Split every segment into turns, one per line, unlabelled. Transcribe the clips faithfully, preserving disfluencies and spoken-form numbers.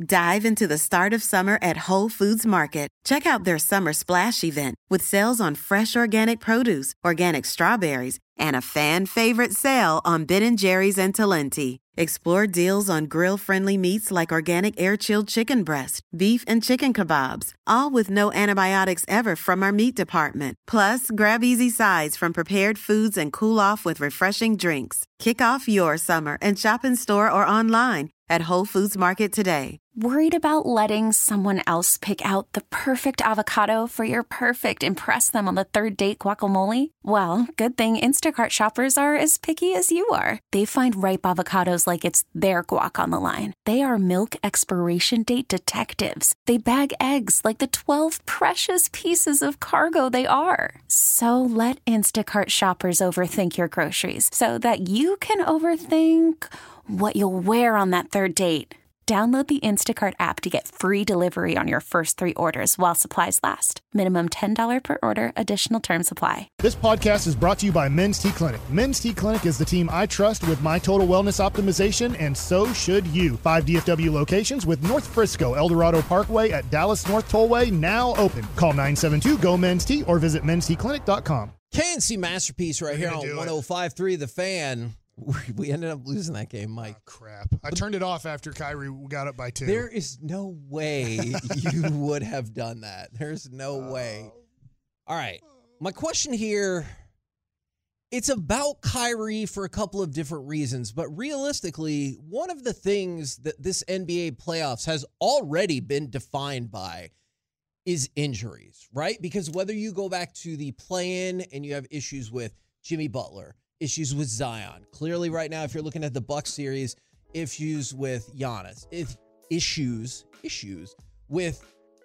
Dive into the start of summer at Whole Foods Market. Check out their Summer Splash event with sales on fresh organic produce, organic strawberries, and a fan-favorite sale on Ben and Jerry's and Talenti. Explore deals on grill-friendly meats like organic air-chilled chicken breast, beef and chicken kebabs, all with no antibiotics ever from our meat department. Plus, grab easy sides from prepared foods and cool off with refreshing drinks. Kick off your summer and shop in store or online at Whole Foods Market today.
Worried about letting someone else pick out the perfect avocado for your perfect impress them on the third date guacamole? Well, good thing Instacart shoppers are as picky as you are. They find ripe avocados like it's their guac on the line. They are milk expiration date detectives. They bag eggs like the twelve precious pieces of cargo they are. So let Instacart shoppers overthink your groceries so that you can overthink what you'll wear on that third date. Download the Instacart app to get free delivery on your first three orders while supplies last. Minimum ten dollars per order. Additional terms apply.
This podcast is brought to you by Men's T Clinic. Men's T Clinic is the team I trust with my total wellness optimization, and so should you. Five D F W locations with North Frisco, El Dorado Parkway at Dallas North Tollway now open. Call nine seven two, G O, Men's T or visit mens t clinic dot com.
K N C Masterpiece right here on one oh five point three The Fan. We ended up losing that game, Mike.
Oh, crap. I turned it off after Kyrie got up by two.
There is no way you would have done that. There's no uh, way. All right. My question here, it's about Kyrie for a couple of different reasons, but realistically, one of the things that this N B A playoffs has already been defined by is injuries, right? Because whether you go back to the play-in and you have issues with Jimmy Butler, issues with Zion. Clearly right now, if you're looking at the Bucks series, issues with Giannis. If issues, issues with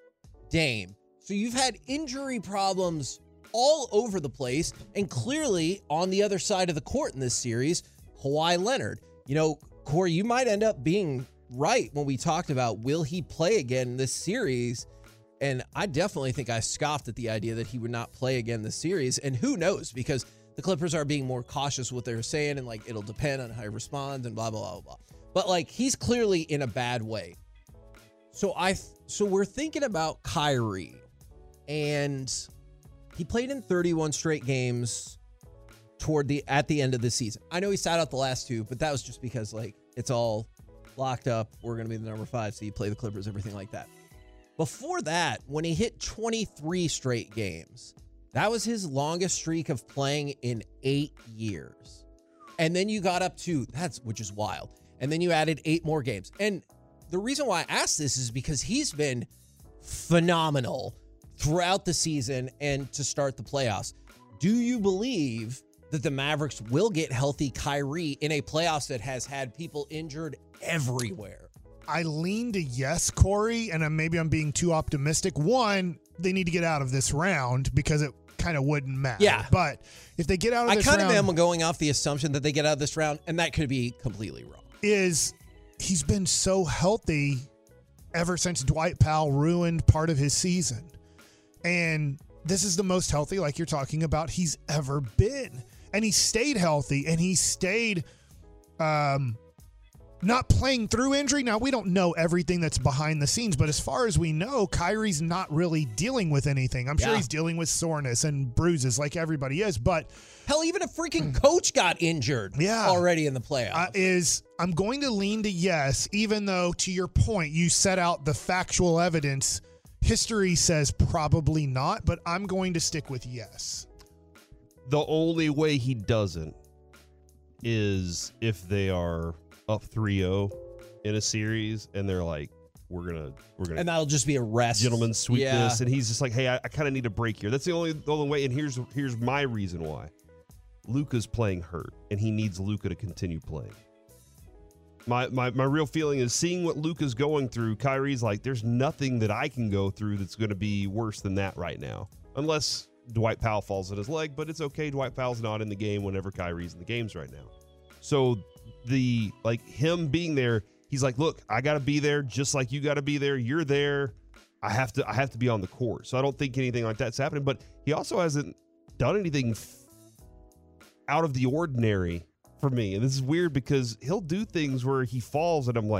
Dame. So you've had injury problems all over the place. And clearly on the other side of the court in this series, Kawhi Leonard. You know, Corey, you might end up being right when we talked about will he play again in this series? And I definitely think I scoffed at the idea that he would not play again this series. And who knows? Because the Clippers are being more cautious with what they're saying, and like it'll depend on how he responds and blah blah blah blah. But like he's clearly in a bad way. So I so we're thinking about Kyrie, and he played in thirty-one straight games toward the at the end of the season. I know he sat out the last two, but that was just because like it's all locked up. We're gonna be the number five, so you play the Clippers, everything like that. Before that, when he hit twenty-three straight games. That was his longest streak of playing in eight years. And then you got up to, that's which is wild. And then you added eight more games. And the reason why I asked this is because he's been phenomenal throughout the season and to start the playoffs. Do you believe that the Mavericks will get healthy Kyrie in a playoffs that has had people injured everywhere?
I lean to yes, Corey, and maybe I'm being too optimistic. One, they need to get out of this round because it kind of wouldn't matter.
Yeah.
But if they get out of
I
this
kind
round... I
of am going off the assumption that they get out of this round, and that could be completely wrong.
Is he's been so healthy ever since Dwight Powell ruined part of his season. And this is the most healthy, like you're talking about, he's ever been. And he stayed healthy, and he stayed... um. not playing through injury. Now, we don't know everything that's behind the scenes, but as far as we know, Kyrie's not really dealing with anything. I'm yeah. sure he's dealing with soreness and bruises like everybody is, but...
Hell, even a freaking coach got injured yeah, already in the playoffs.
Uh, is I'm going to lean to yes, even though, to your point, you set out the factual evidence. History says probably not, but I'm going to stick with yes.
The only way he doesn't is if they are... up three oh in a series, and they're like, we're gonna we're gonna
and that'll just be a rest,
gentlemen sweep
yeah.
this, and he's just like, hey, I, I kind of need a break here. That's the only the only way. And here's here's my reason why. Luka's playing hurt, and he needs Luka to continue playing. My my my real feeling is seeing what Luka's going through. Kyrie's like, there's nothing that I can go through that's going to be worse than that right now, unless Dwight Powell falls on his leg. But it's okay. Dwight Powell's not in the game whenever Kyrie's in the games right now. So the like him being there, he's like, look, I got to be there just like you got to be there. You're there. I have to I have to be on the court. So I don't think anything like that's happening. But he also hasn't done anything f- out of the ordinary for me. And this is weird because he'll do things where he falls and I'm like,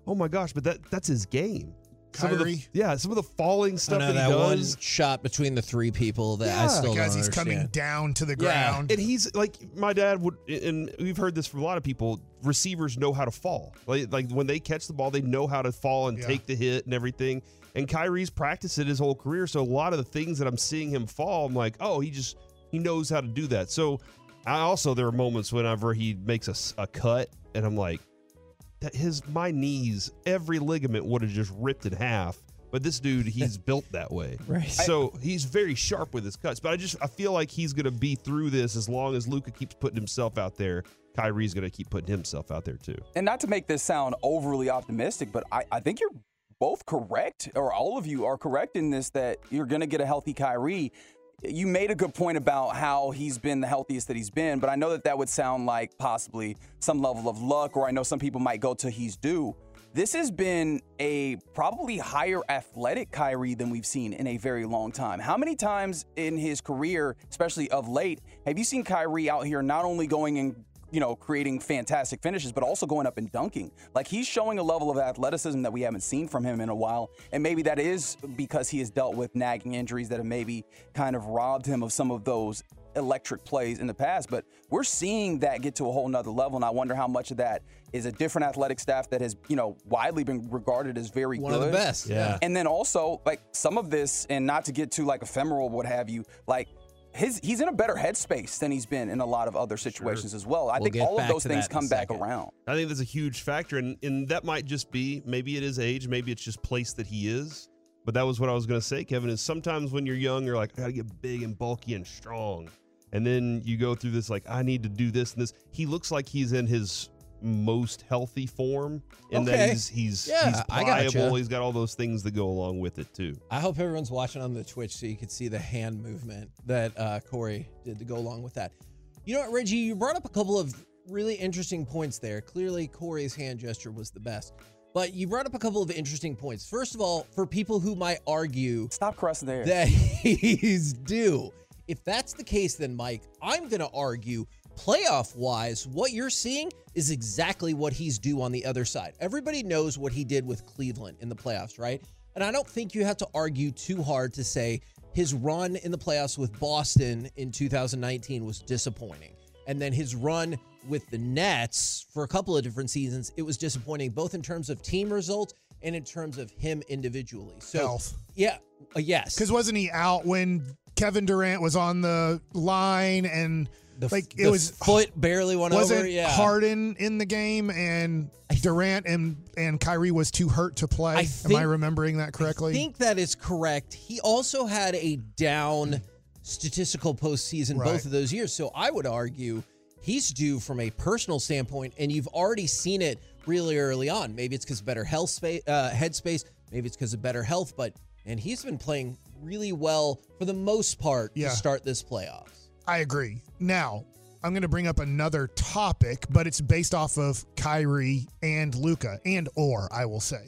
oh my gosh, but that that's his game. Some
Kyrie?
of the, yeah, some of the falling stuff
I know
that,
that
he
one
does.
shot between the three people that I
Yeah,
still
Guys,
don't
he's
understand.
coming down to the
Yeah.
ground.
And he's like, my dad would, and we've heard this from a lot of people, receivers know how to fall. Like, like when they catch the ball, they know how to fall and
Yeah.
take the hit and everything. And Kyrie's practiced it his whole career. So a lot of the things that I'm seeing him fall, I'm like, oh, he just, he knows how to do that. So I also, there are moments whenever he makes a, s- a cut and I'm like, that his, my knees, every ligament would have just ripped in half. But this dude, he's built that way.
Right.
So he's very sharp with his cuts. But I just I feel like he's going to be through this as long as Luka keeps putting himself out there. Kyrie's going to keep putting himself out there too.
And not to make this sound overly optimistic, but I, I think you're both correct, or all of you are correct in this, that you're going to get a healthy Kyrie. You made a good point about how he's been the healthiest that he's been, but I know that that would sound like possibly some level of luck, or I know some people might go to he's due. This has been a probably higher athletic Kyrie than we've seen in a very long time. How many times in his career, especially of late, have you seen Kyrie out here not only going and, you know, creating fantastic finishes, but also going up and dunking? Like, he's showing a level of athleticism that we haven't seen from him in a while. And maybe that is because he has dealt with nagging injuries that have maybe kind of robbed him of some of those electric plays in the past, but we're seeing that get to a whole nother level. And I wonder how much of that is a different athletic staff that has, you know, widely been regarded as very
One
good.
of the best. Yeah.
And then also, like, some of this, and not to get too like ephemeral, what have you, like his he's in a better headspace than he's been in a lot of other situations as well. I
We'll
think
get
all of
back
those
to
things
that in a
come back
second.
around.
I think that's a huge factor, and, and that might just be, maybe it is age, maybe it's just place that he is. But that was what I was going to say, Kevin, is sometimes when you're young, you're like, I got to get big and bulky and strong. And then you go through this, like, I need to do this and this. He looks like he's in his most healthy form, and
Okay.
that he's he's,
Yeah,
he's
I
pliable.
gotcha.
He's got all those things that go along with it too.
I hope everyone's watching on the Twitch so you can see the hand movement that uh, Corey did to go along with that. You know what, Reggie? You brought up a couple of really interesting points there. Clearly, Corey's hand gesture was the best. But you brought up a couple of interesting points. First of all, for people who might argue
Stop crossing there.
that he's due, if that's the case, then, Mike, I'm going to argue playoff-wise, what you're seeing is exactly what he's due on the other side. Everybody knows what he did with Cleveland in the playoffs, right? And I don't think you have to argue too hard to say his run in the playoffs with Boston in two thousand nineteen was disappointing. And then his run with the Nets for a couple of different seasons, it was disappointing, both in terms of team results and in terms of him individually. So,
Health.
yeah, uh, yes.
Because wasn't he out when Kevin Durant was on the line and
The,
like
the
it was
foot barely went
wasn't
over. Yeah,
Harden in the game and Durant and and Kyrie was too hurt to play?
I
Am
think-
I remembering that correctly?
I think that is correct. He also had a down statistical postseason
Right.
both of those years. So I would argue he's due from a personal standpoint, and you've already seen it really early on. Maybe it's because of better health space, uh, headspace. Maybe it's because of better health. But and he's been playing really well for the most part
Yeah.
to start this playoffs.
I agree. Now, I'm going to bring up another topic, but it's based off of Kyrie and Luka, and or, I will say.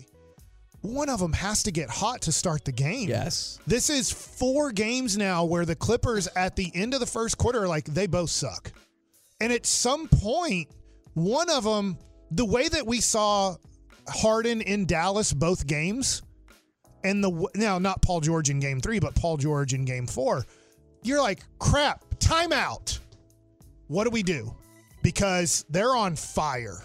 One of them has to get hot to start the game.
Yes.
This is four games now where the Clippers at the end of the first quarter are like, they both suck. And at some point, one of them, the way that we saw Harden in Dallas both games, and the now not Paul George in game three, but Paul George in game four, you're like, crap, timeout. What do we do? Because they're on fire.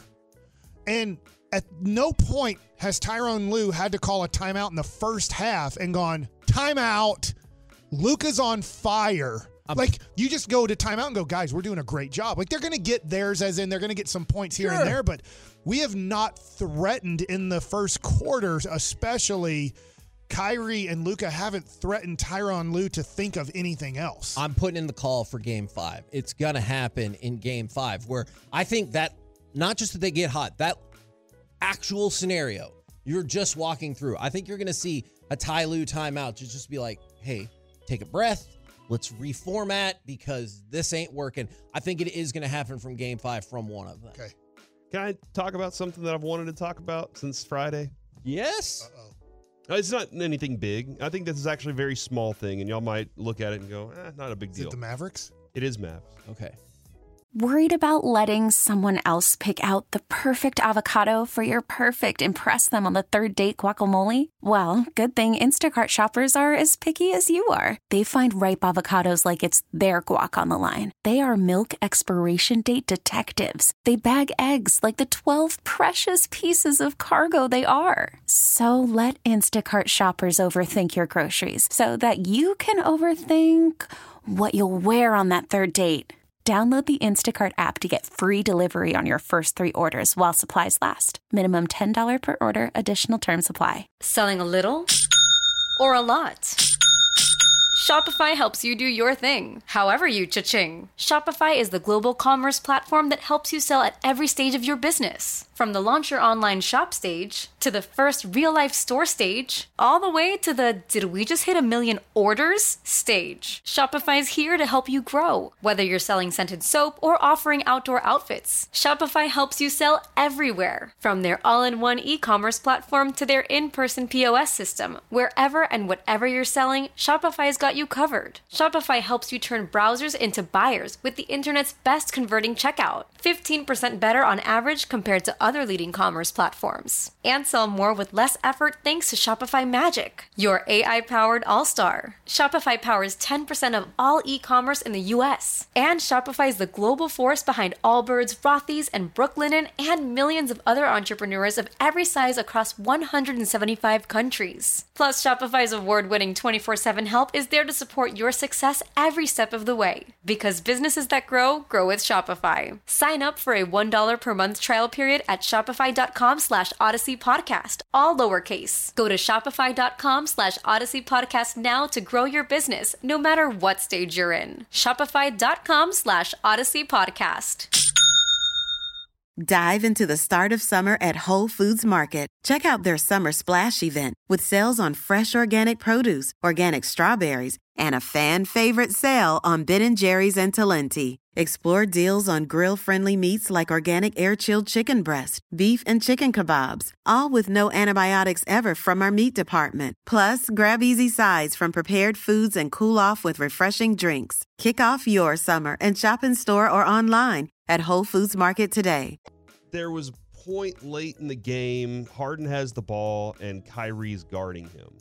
And at no point has Tyronn Lue had to call a timeout in the first half and gone, timeout, Luka's on fire.
Um,
like, you just go to timeout and go, guys, we're doing a great job. Like, they're going to get theirs, as in they're going to get some points here
Sure.
and there, but we have not threatened in the first quarter, especially Kyrie and Luka haven't threatened Tyronn Lue to think of anything else.
I'm putting in the call for game five. It's going to happen in game five, where I think that not just that they get hot, that actual scenario you're just walking through, I think you're going to see a Ty Lue timeout to just be like, hey, take a breath. Let's reformat because this ain't working. I think it is going to happen from game five from one of them.
Okay.
Can I talk about something that I've wanted to talk about since Friday?
Yes.
Uh, It's not anything big. I think this is actually a very small thing, and y'all might look at it and go, eh, not a big
Is
deal.
it the Mavericks?
It is Mavs.
Okay.
Worried about letting someone else pick out the perfect avocado for your perfect impress them on the third date guacamole? Well, good thing Instacart shoppers are as picky as you are. They find ripe avocados like it's their guac on the line. They are milk expiration date detectives. They bag eggs like the twelve precious pieces of cargo they are. So let Instacart shoppers overthink your groceries so that you can overthink what you'll wear on that third date. Download the Instacart app to get free delivery on your first three orders while supplies last. Minimum ten dollars per order. Additional terms apply.
Selling a little or a lot? Shopify helps you do your thing, however you cha-ching. Shopify is the global commerce platform that helps you sell at every stage of your business. From the launch your online shop stage, to the first real-life store stage, all the way to the did we just hit a million orders stage. Shopify's here to help you grow. Whether you're selling scented soap or offering outdoor outfits, Shopify helps you sell everywhere. From their all-in-one e-commerce platform to their in-person P O S system, wherever and whatever you're selling, Shopify's got you covered. Shopify helps you turn browsers into buyers with the internet's best converting checkout. fifteen percent better on average compared to other leading commerce platforms. And sell more with less effort thanks to Shopify Magic, your A I-powered all-star. Shopify powers ten percent of all e-commerce in the U S. And Shopify is the global force behind Allbirds, Rothy's, and Brooklinen, and millions of other entrepreneurs of every size across one hundred seventy-five countries. Plus, Shopify's award-winning twenty-four seven help is there to support your success every step of the way. Because businesses that grow, grow with Shopify. Sign up for a one dollar per month trial period at shopify.com slash Odyssey Podcast, all lowercase. Go to shopify.com slash Odyssey Podcast now to grow your business, no matter what stage you're in. Shopify.com slash Odyssey Podcast.
Dive into the start of summer at Whole Foods Market. Check out their summer splash event with sales on fresh organic produce, organic strawberries, and a fan favorite sale on Ben and Jerry's and Talenti. Explore deals on grill-friendly meats like organic air-chilled chicken breast, beef and chicken kebabs, all with no antibiotics ever from our meat department. Plus, grab easy sides from prepared foods and cool off with refreshing drinks. Kick off your summer and shop in store or online at Whole Foods Market today.
There was a point late in the game. Harden has the ball, and Kyrie's guarding him.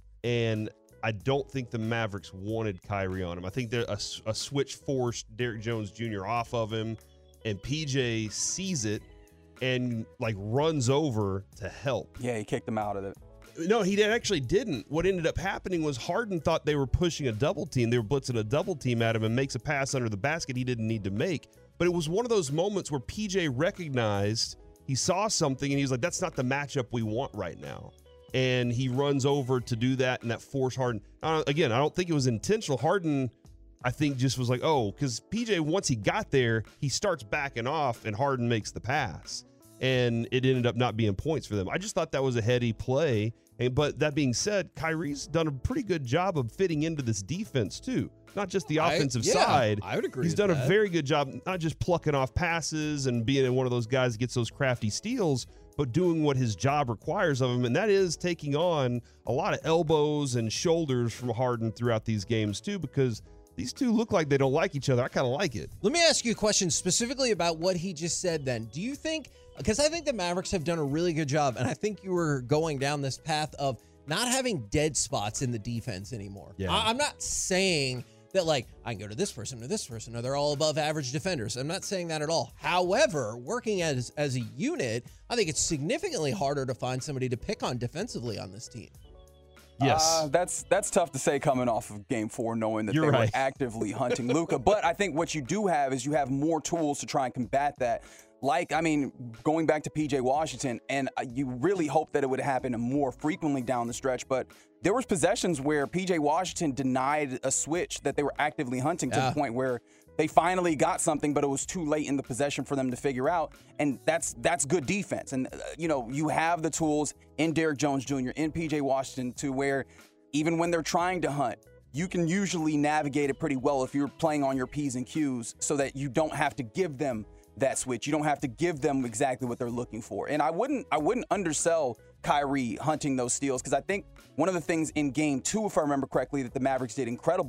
And I don't think the Mavericks wanted Kyrie on him. I think a, a switch forced Derrick Jones Junior off of him, and P J sees it and like runs over to help.
Yeah, he kicked him out of it.
No, he actually didn't. What ended up happening was Harden thought they were pushing a double team. They were blitzing a double team at him and makes a pass under the basket he didn't need to make. But it was one of those moments where P J recognized he saw something and he was like, that's not the matchup we want right now. And he runs over to do that, and that forced Harden. Uh, again, I don't think it was intentional. Harden, I think, just was like, oh, because P J, once he got there, he starts backing off, and Harden makes the pass. And it ended up not being points for them. I just thought that was a heady play. And, but that being said, Kyrie's done a pretty good job of fitting into this defense, too. Not just the offensive
I, yeah,
side.
I would agree
He's
with
done
that.
a very good job, not just plucking off passes and being one of those guys that gets those crafty steals, but doing what his job requires of him, and that is taking on a lot of elbows and shoulders from Harden throughout these games, too, because these two look like they don't like each other. I kind of like it.
Let me ask you a question specifically about what he just said then. Do you think, because I think the Mavericks have done a really good job, and I think you were going down this path of not having dead spots in the defense anymore.
Yeah.
I, I'm not saying that, like, I can go to this person or this person, or they're all above average defenders. I'm not saying that at all. However, working as, as a unit, I think it's significantly harder to find somebody to pick on defensively on this team.
Yes.
Uh, that's that's tough to say coming off of game four, knowing that
You're
they
right.
were actively hunting Luka. But I think what you do have is you have more tools to try and combat that. Like, I mean, going back to P J Washington, and you really hope that it would happen more frequently down the stretch, but there was possessions where P J Washington denied a switch that they were actively hunting to
Yeah.
the point where they finally got something, but it was too late in the possession for them to figure out, and that's that's good defense. And, uh, you know, you have the tools in Derrick Jones Junior, in P J Washington, to where even when they're trying to hunt, you can usually navigate it pretty well if you're playing on your P's and Q's so that you don't have to give them that switch. You don't have to give them exactly what they're looking for. And I wouldn't I wouldn't undersell Kyrie hunting those steals, because I think one of the things in game two, if I remember correctly, that the Mavericks did incredible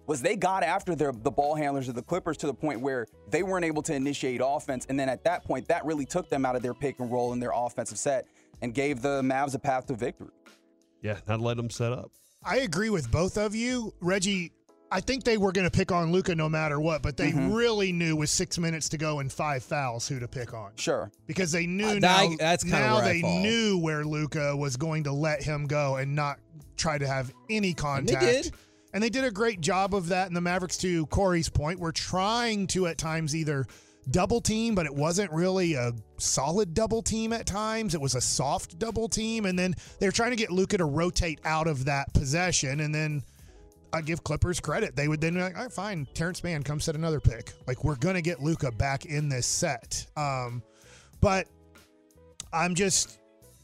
was they got after their, the ball handlers of the Clippers to the point where they weren't able to initiate offense. And then at that point, that really took them out of their pick and roll and their offensive set and gave the Mavs a path to victory.
Yeah, not let them set up.
I agree with both of you. Reggie, I think they were going to pick on Luka no matter what, but they mm-hmm. really knew with six minutes to go and five fouls who to pick on.
Sure.
Because they knew
uh,
now,
that, that's
now
where
they knew where Luka was going to let him go and not try to have any contact.
And they did.
And they did a great job of that. And the Mavericks, to Corey's point, were trying to at times either double team, but it wasn't really a solid double team at times. It was a soft double team. And then they were trying to get Luka to rotate out of that possession. And then I give Clippers credit. They would then be like, all right, fine, Terrence Mann, come set another pick. Like, we're going to get Luka back in this set. Um, but I'm just,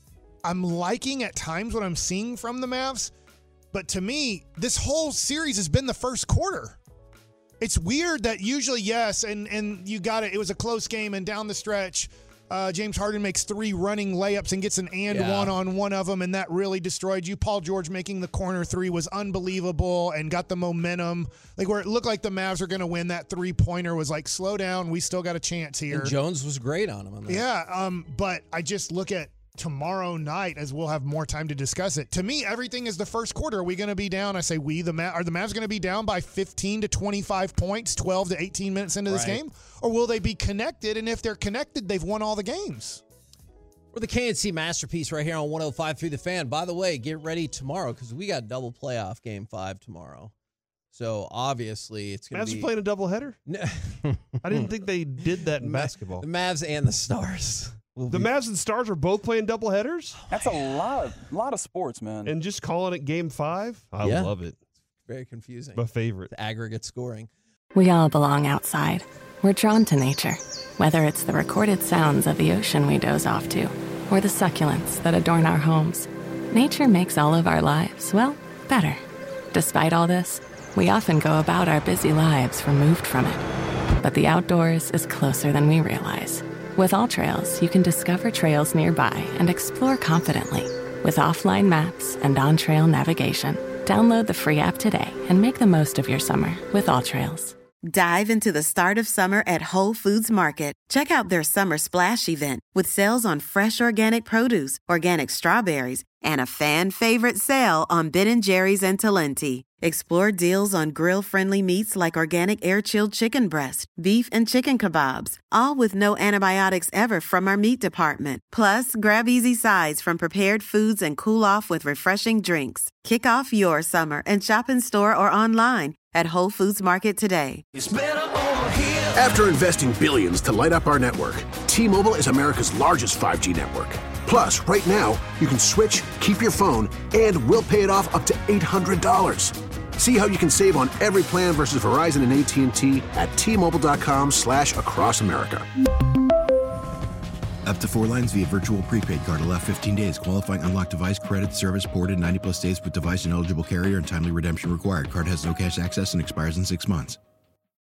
I'm liking at times what I'm seeing from the Mavs. But to me, this whole series has been the first quarter. It's weird that usually, yes, and, and you got it. It was a close game, and down the stretch, uh, James Harden makes three running layups and gets an and yeah. one on one of them, and that really destroyed you. Paul George making the corner three was unbelievable and got the momentum. Like, where it looked like the Mavs are going to win, that three-pointer was like, slow down, we still got a chance here.
And Jones was great on him. On that.
Yeah, um, but I just look at tomorrow night, as we'll have more time to discuss it. To me, everything is the first quarter. Are we going to be down? I say we. The Ma- are the Mavs going to be down by fifteen to twenty-five points, twelve to eighteen minutes into this
right.
game? Or will they be connected? And if they're connected, they've won all the games.
We're the K and C Masterpiece right here on one oh five through the Fan. By the way, get ready tomorrow because we got double playoff game five tomorrow. So obviously it's going to be.
Mavs are playing a doubleheader?
No.
I didn't think they did that in
Ma-
basketball.
The Mavs and the Stars.
We'll the be- Mavs and Stars are both playing doubleheaders?
That's a lot of, lot of sports, man.
And just calling it game five? I
yeah.
love it.
Very confusing.
My favorite.
The aggregate scoring.
We all belong outside. We're drawn to nature, whether it's the recorded sounds of the ocean we doze off to, or the succulents that adorn our homes. Nature makes all of our lives, well, better. Despite all this, we often go about our busy lives removed from it. But the outdoors is closer than we realize. With AllTrails, you can discover trails nearby and explore confidently. With offline maps and on-trail navigation, download the free app today and make the most of your summer with AllTrails.
Dive into the start of summer at Whole Foods Market. Check out their Summer Splash event with sales on fresh organic produce, organic strawberries, and a fan-favorite sale on Ben and Jerry's and Talenti. Explore deals on grill-friendly meats like organic air-chilled chicken breast, beef and chicken kebabs, all with no antibiotics ever from our meat department. Plus, grab easy sides from prepared foods and cool off with refreshing drinks. Kick off your summer and shop in store or online at Whole Foods Market today.
After investing billions to light up our network, T-Mobile is America's largest five G network. Plus, right now, you can switch, keep your phone, and we'll pay it off up to eight hundred dollars. See how you can save on every plan versus Verizon and A T and T at T-Mobile.com slash across America.
Up to four lines via virtual prepaid card. Allow fifteen days. Qualifying unlocked device credit service ported ninety plus days with device and eligible carrier and timely redemption required. Card has no cash access and expires in six months.